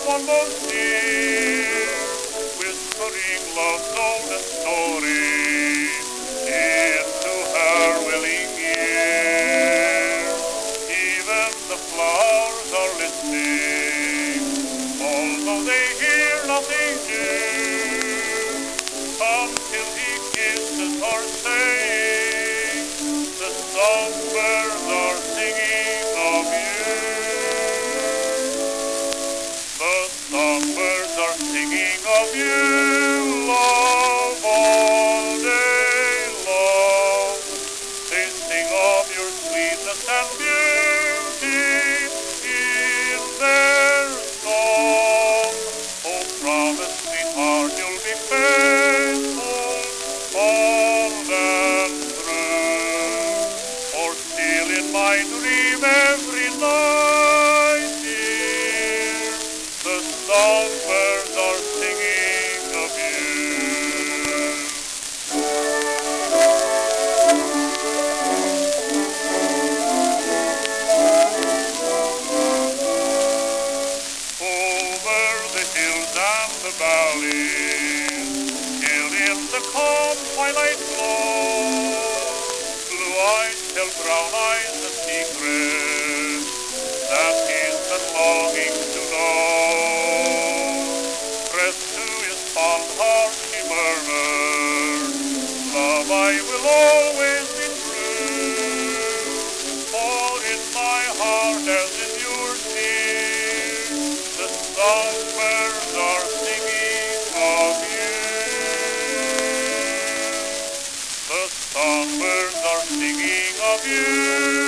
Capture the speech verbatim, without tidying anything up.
almost near, whispering love's oldest story into her willing ear. Even the flowers are listening, although they hear nothing new, until he kisses her, saying, the songbirds are singing of you. The songbirds are singing of you, love, all day long. They sing of your sweetness and beauty in their song. Oh, promise, sweetheart, you'll be faithful all and through. For still in my dream every night, dear, the songbirds are singing of you. Over the hills and the valleys, till in the calm twilight glow, blue eyes tell brown eyes a secret that is the longing to know. Pressed to his fond heart he murmured, love, I will always be true. For in my heart as in yours, dear, the songbirds are singing of you. The songbirds are singing of you.